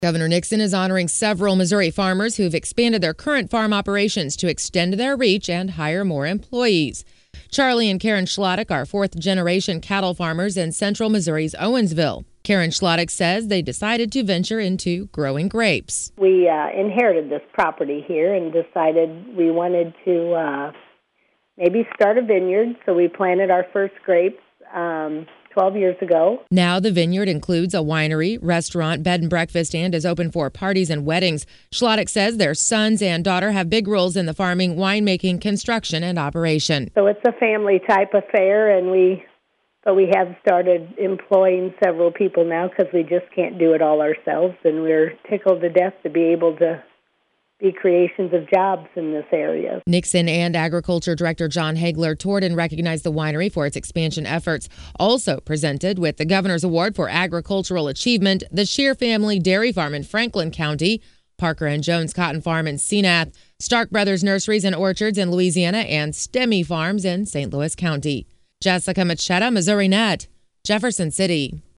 Governor Nixon is honoring several Missouri farmers who've expanded their current farm operations to extend their reach and hire more employees. Charlie and Karen Schlottick are fourth-generation cattle farmers in central Missouri's Owensville. Karen Schlottick says they decided to venture into growing grapes. We inherited this property here and decided we wanted to maybe start a vineyard, so we planted our first grapes 12 years ago. Now the vineyard includes a winery, restaurant, bed and breakfast, and is open for parties and weddings. Schlottick says their sons and daughter have big roles in the farming, winemaking, construction, and operation. So it's a family type affair, and we have started employing several people now because we just can't do it all ourselves, and we're tickled to death to be able to be creations of jobs in this area. Nixon and Agriculture Director John Hagler toured and recognized the winery for its expansion efforts. Also presented with the Governor's Award for Agricultural Achievement, the Shear Family Dairy Farm in Franklin County, Parker and Jones Cotton Farm in Senath, Stark Brothers Nurseries and Orchards in Louisiana, and Stemmy Farms in St. Louis County. Jessica Machetta, Missouri Net, Jefferson City.